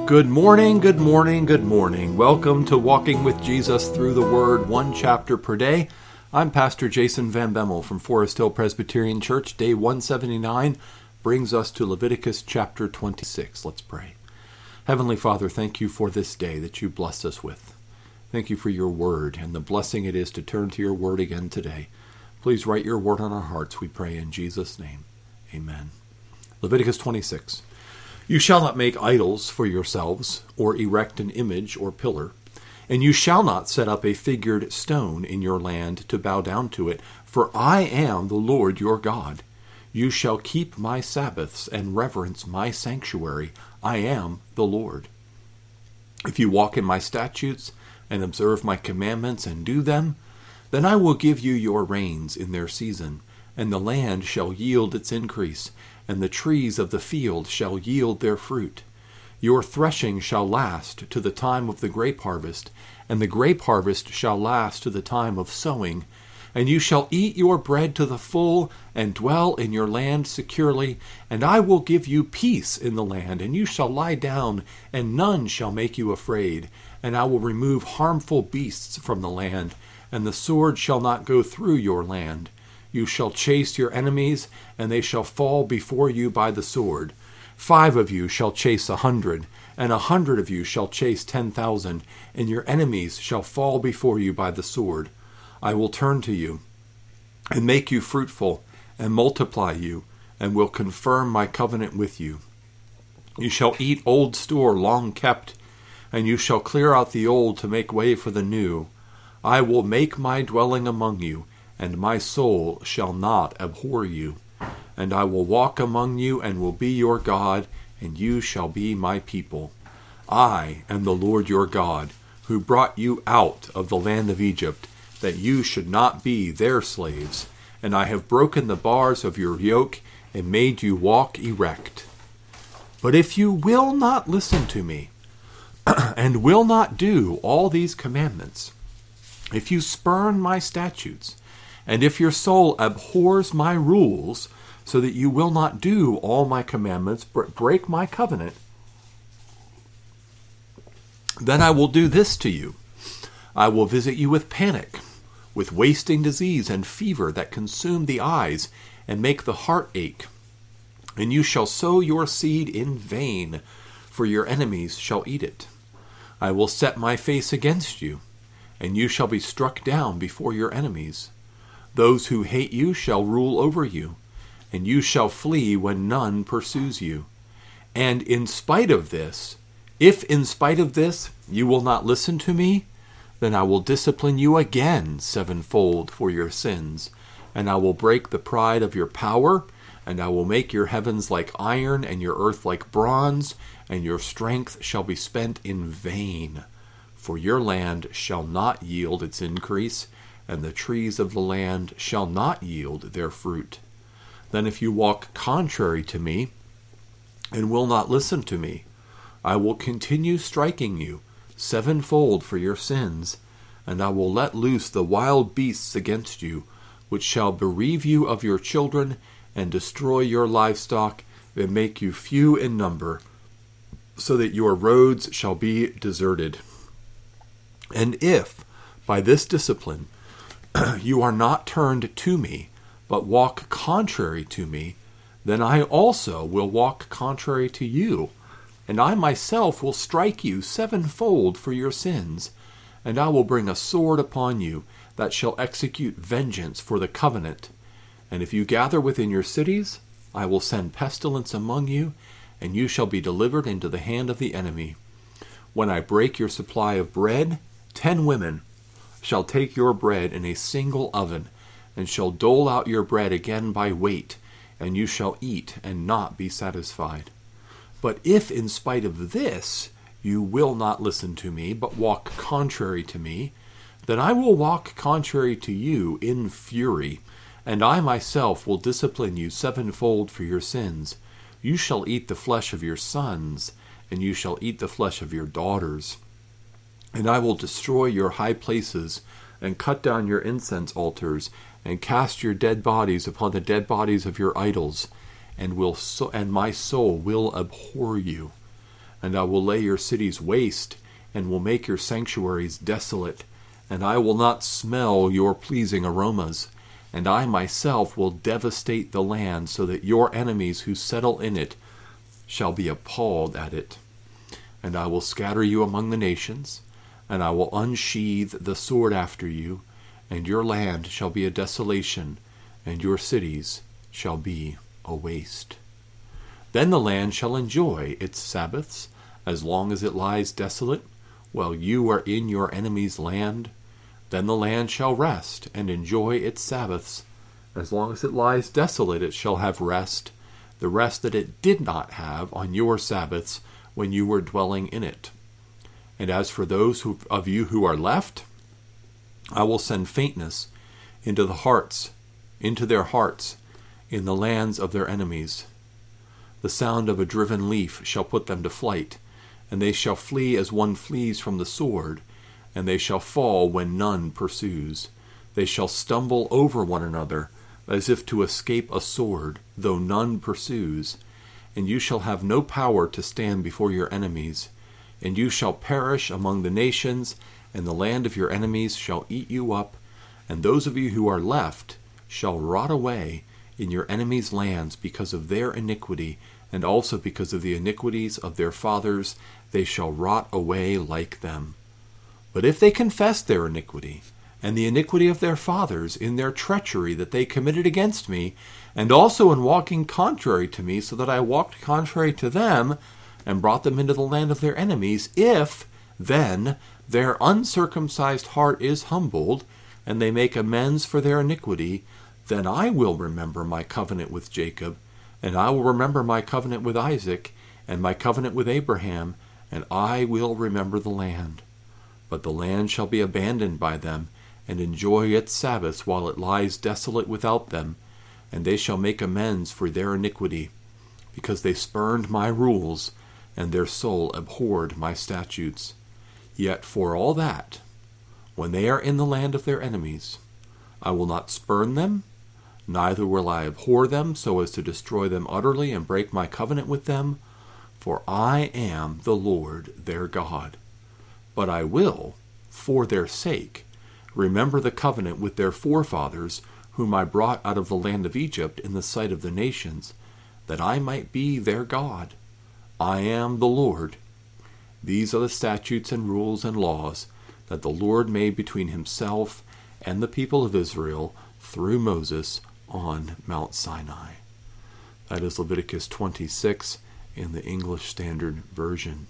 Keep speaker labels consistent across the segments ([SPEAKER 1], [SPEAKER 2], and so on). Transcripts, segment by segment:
[SPEAKER 1] Good morning, good morning, good morning. Welcome to Walking with Jesus Through the Word, one chapter per day. I'm Pastor Jason Van Bemmel from Forest Hill Presbyterian Church. Day 179 brings us to Leviticus chapter 26. Let's pray. Heavenly Father, thank you for this day that you blessed us with. Thank you for your word and the blessing it is to turn to your word again today. Please write your word on our hearts, we pray in Jesus' name. Amen. Leviticus 26. You shall not make idols for yourselves, or erect an image or pillar, and you shall not set up a figured stone in your land to bow down to it, for I am the Lord your God. You shall keep my Sabbaths and reverence my sanctuary. I am the Lord. If you walk in my statutes and observe my commandments and do them, then I will give you your rains in their season, and the land shall yield its increase, and the trees of the field shall yield their fruit. Your threshing shall last to the time of the grape harvest, and the grape harvest shall last to the time of sowing. And you shall eat your bread to the full, and dwell in your land securely. And I will give you peace in the land, and you shall lie down, and none shall make you afraid. And I will remove harmful beasts from the land, and the sword shall not go through your land. You shall chase your enemies, and they shall fall before you by the sword. 5 of you shall chase 100, and 100 of you shall chase 10,000, and your enemies shall fall before you by the sword. I will turn to you, and make you fruitful, and multiply you, and will confirm my covenant with you. You shall eat old store long kept, and you shall clear out the old to make way for the new. I will make my dwelling among you, and my soul shall not abhor you. And I will walk among you, and will be your God, and you shall be my people. I am the Lord your God, who brought you out of the land of Egypt, that you should not be their slaves. And I have broken the bars of your yoke, and made you walk erect. But if you will not listen to me, and will not do all these commandments, if you spurn my statutes, and if your soul abhors my rules, so that you will not do all my commandments, but break my covenant, then I will do this to you. I will visit you with panic, with wasting disease and fever that consume the eyes and make the heart ache. And you shall sow your seed in vain, for your enemies shall eat it. I will set my face against you, and you shall be struck down before your enemies. Those who hate you shall rule over you, and you shall flee when none pursues you. And in spite of this, if in spite of this you will not listen to me, then I will discipline you again 7-fold for your sins, and I will break the pride of your power, and I will make your heavens like iron and your earth like bronze, and your strength shall be spent in vain. For your land shall not yield its increase, and the trees of the land shall not yield their fruit. Then if you walk contrary to me, and will not listen to me, I will continue striking you 7-fold for your sins, and I will let loose the wild beasts against you, which shall bereave you of your children, and destroy your livestock, and make you few in number, so that your roads shall be deserted. And if, by this discipline, you are not turned to me, but walk contrary to me, then I also will walk contrary to you, and I myself will strike you 7-fold for your sins, and I will bring a sword upon you that shall execute vengeance for the covenant. And if you gather within your cities, I will send pestilence among you, and you shall be delivered into the hand of the enemy. When I break your supply of bread, 10 women shall take your bread in a single oven, and shall dole out your bread again by weight, and you shall eat and not be satisfied. But if in spite of this you will not listen to me, but walk contrary to me, then I will walk contrary to you in fury, and I myself will discipline you 7-fold for your sins. You shall eat the flesh of your sons, and you shall eat the flesh of your daughters. And I will destroy your high places, and cut down your incense altars, and cast your dead bodies upon the dead bodies of your idols, and my soul will abhor you. And I will lay your cities waste, and will make your sanctuaries desolate, and I will not smell your pleasing aromas. And I myself will devastate the land, so that your enemies who settle in it shall be appalled at it. And I will scatter you among the nations, and I will unsheathe the sword after you, and your land shall be a desolation, and your cities shall be a waste. Then the land shall enjoy its Sabbaths, as long as it lies desolate, while you are in your enemy's land. Then the land shall rest and enjoy its Sabbaths. As long as it lies desolate, it shall have rest, the rest that it did not have on your Sabbaths when you were dwelling in it. And as for those of you who are left, I will send faintness into their hearts, in the lands of their enemies. The sound of a driven leaf shall put them to flight, and they shall flee as one flees from the sword, and they shall fall when none pursues. They shall stumble over one another, as if to escape a sword, though none pursues. And you shall have no power to stand before your enemies. And you shall perish among the nations, and the land of your enemies shall eat you up, and those of you who are left shall rot away in your enemies' lands because of their iniquity, and also because of the iniquities of their fathers. They shall rot away like them. But if they confess their iniquity, and the iniquity of their fathers in their treachery that they committed against me, and also in walking contrary to me, so that I walked contrary to them, and brought them into the land of their enemies, if then their uncircumcised heart is humbled, and they make amends for their iniquity, then I will remember my covenant with Jacob, and I will remember my covenant with Isaac, and my covenant with Abraham, and I will remember the land. But the land shall be abandoned by them, and enjoy its Sabbaths while it lies desolate without them, and they shall make amends for their iniquity, because they spurned my rules, and their soul abhorred my statutes. Yet for all that, when they are in the land of their enemies, I will not spurn them, neither will I abhor them so as to destroy them utterly and break my covenant with them, for I am the Lord their God. But I will, for their sake, remember the covenant with their forefathers, whom I brought out of the land of Egypt in the sight of the nations, that I might be their God. I am the Lord. These are the statutes and rules and laws that the Lord made between himself and the people of Israel through Moses on Mount Sinai. That is Leviticus 26 in the English Standard Version.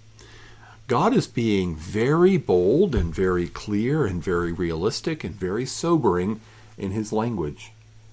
[SPEAKER 1] God is being very bold and very clear and very realistic and very sobering in his language.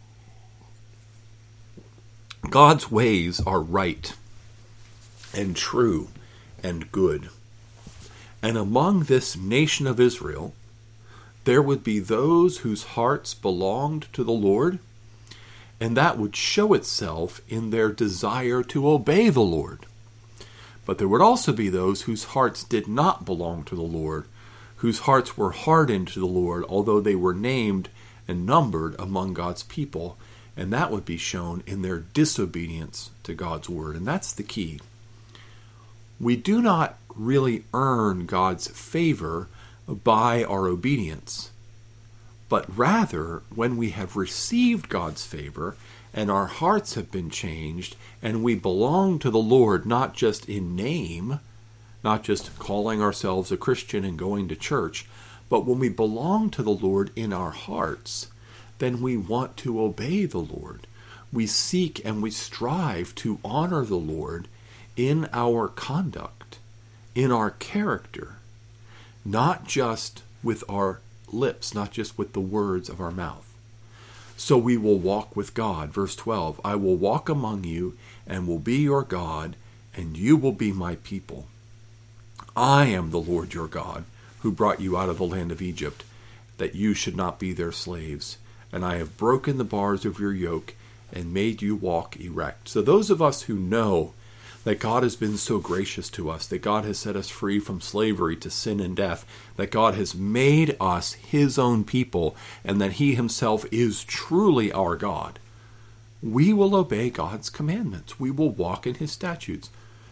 [SPEAKER 1] God's ways are right and true and good. And among this nation of Israel, there would be those whose hearts belonged to the Lord, and that would show itself in their desire to obey the Lord. But there would also be those whose hearts did not belong to the Lord, whose hearts were hardened to the Lord, although they were named and numbered among God's people, and that would be shown in their disobedience to God's word. And that's the key. We do not really earn God's favor by our obedience, but rather when we have received God's favor and our hearts have been changed and we belong to the Lord, not just in name, not just calling ourselves a Christian and going to church, but when we belong to the Lord in our hearts, then we want to obey the Lord. We seek and we strive to honor the Lord in our conduct, in our character, not just with our lips, not just with the words of our mouth. So we will walk with God. Verse 12, I will walk among you and will be your God, and you will be my people. I am the Lord your God, who brought you out of the land of Egypt, that you should not be their slaves. And I have broken the bars of your yoke and made you walk erect. So those of us who know that God has been so gracious to us, that God has set us free from slavery to sin and death, that God has made us his own people, and that he himself is truly our God, we will obey God's commandments. We will walk in his statutes.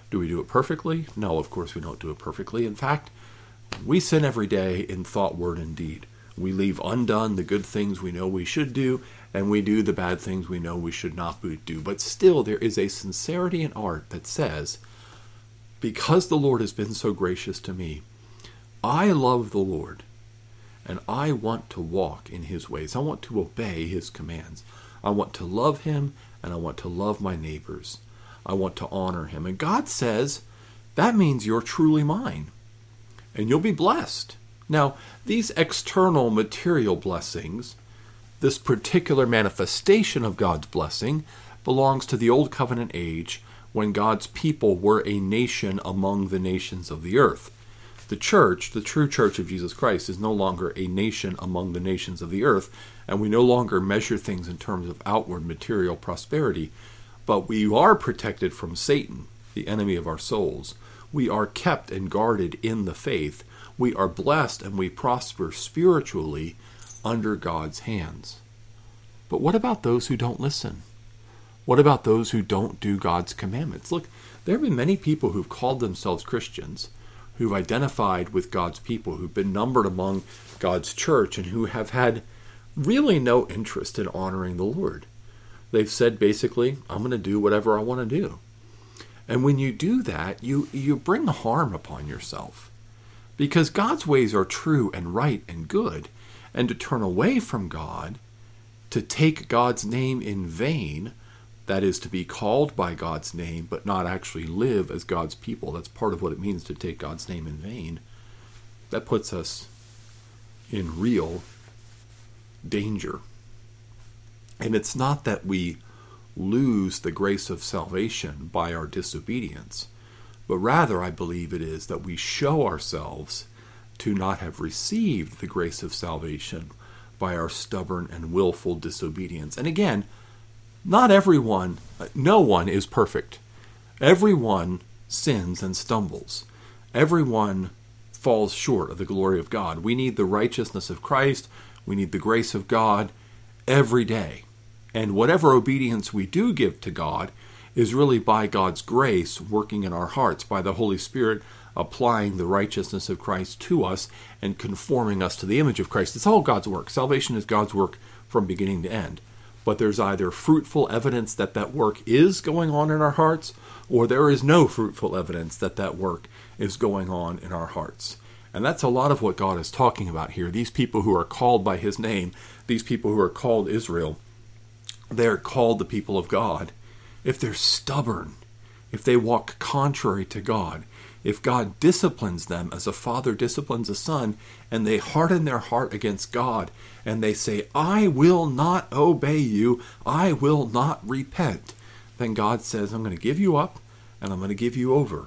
[SPEAKER 1] Do we do it perfectly? No, of course we don't do it perfectly. In fact, we sin every day in thought, word, and deed. We leave undone the good things we know we should do, and we do the bad things we know we should not do. But still, there is a sincerity in art that says, because the Lord has been so gracious to me, I love the Lord, and I want to walk in his ways. I want to obey his commands. I want to love him, and I want to love my neighbors. I want to honor him. And God says, that means you're truly mine, and you'll be blessed. Now, these external material blessings, this particular manifestation of God's blessing, belongs to the Old Covenant age when God's people were a nation among the nations of the earth. The church, the true church of Jesus Christ, is no longer a nation among the nations of the earth, and we no longer measure things in terms of outward material prosperity. But we are protected from Satan, the enemy of our souls. We are kept and guarded in the faith. We are blessed and we prosper spiritually under God's hands. But what about those who don't listen? What about those who don't do God's commandments? Look, there have been many people who've called themselves Christians, who've identified with God's people, who've been numbered among God's church, and who have had really no interest in honoring the Lord. They've said basically, I'm going to do whatever I want to do. And when you do that, you bring harm upon yourself. Because God's ways are true and right and good. And to turn away from God, to take God's name in vain, that is to be called by God's name, but not actually live as God's people. That's part of what it means to take God's name in vain. That puts us in real danger. And it's not that we lose the grace of salvation by our disobedience, but rather I believe it is that we show ourselves to not have received the grace of salvation by our stubborn and willful disobedience. And again, not everyone, no one is perfect. Everyone sins and stumbles. Everyone falls short of the glory of God. We need the righteousness of Christ. We need the grace of God every day. And whatever obedience we do give to God is really by God's grace working in our hearts, by the Holy Spirit applying the righteousness of Christ to us and conforming us to the image of Christ. It's all God's work. Salvation is God's work from beginning to end. But there's either fruitful evidence that that work is going on in our hearts, or there is no fruitful evidence that that work is going on in our hearts. And that's a lot of what God is talking about here. These people who are called by his name, these people who are called Israel, they're called the people of God. If they're stubborn, if they walk contrary to God, if God disciplines them as a father disciplines a son, and they harden their heart against God, and they say, I will not obey you, I will not repent, then God says, I'm going to give you up, and I'm going to give you over.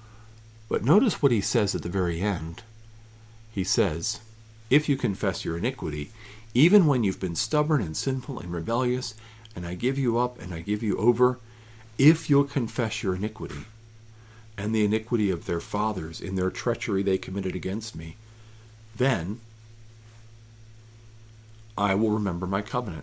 [SPEAKER 1] But notice what he says at the very end. He says, if you confess your iniquity, even when you've been stubborn and sinful and rebellious, and I give you up and I give you over, if you'll confess your iniquity and the iniquity of their fathers in their treachery they committed against me, then I will remember my covenant.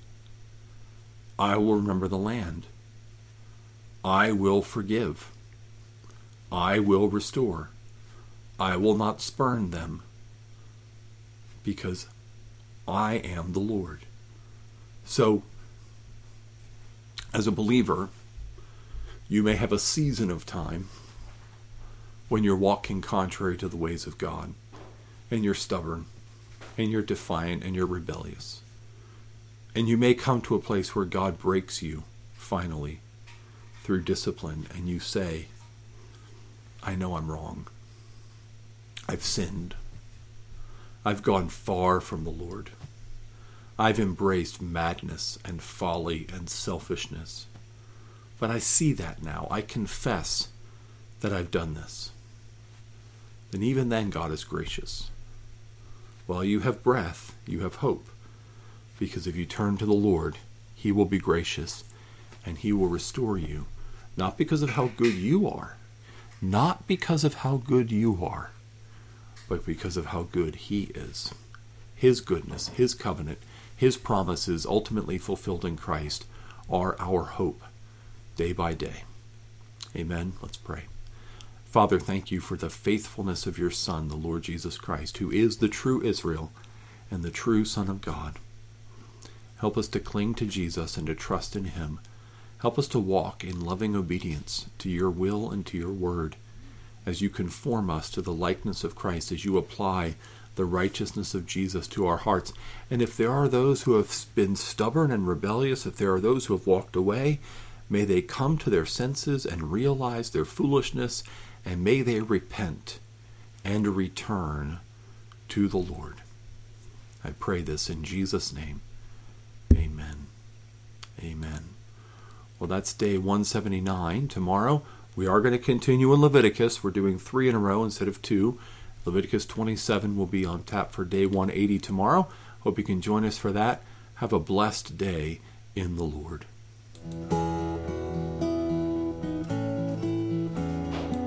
[SPEAKER 1] I will remember the land. I will forgive. I will restore. I will not spurn them, because I am the Lord. So, as a believer, you may have a season of time when you're walking contrary to the ways of God, and you're stubborn, and you're defiant, and you're rebellious. And you may come to a place where God breaks you, finally, through discipline, and you say, I know I'm wrong. I've sinned. I've gone far from the Lord. I've embraced madness and folly and selfishness. But I see that now. I confess that I've done this. And even then, God is gracious. While you have breath, you have hope. Because if you turn to the Lord, he will be gracious and he will restore you. Not because of how good you are. Not because of how good you are. But because of how good he is. His goodness, his covenant, his promises ultimately fulfilled in Christ are our hope day by day. Amen. Let's pray. Father, thank you for the faithfulness of your Son, the Lord Jesus Christ, who is the true Israel and the true Son of God. Help us to cling to Jesus and to trust in him. Help us to walk in loving obedience to your will and to your word, as you conform us to the likeness of Christ, as you apply the righteousness of Jesus to our hearts. And if there are those who have been stubborn and rebellious, if there are those who have walked away, may they come to their senses and realize their foolishness, and may they repent and return to the Lord. I pray this in Jesus' name. Amen. Amen. Well, that's day 179. Tomorrow, we are going to continue in Leviticus. We're doing 3 in a row instead of 2. Leviticus 27 will be on tap for day 180 tomorrow. Hope you can join us for that. Have a blessed day in the Lord.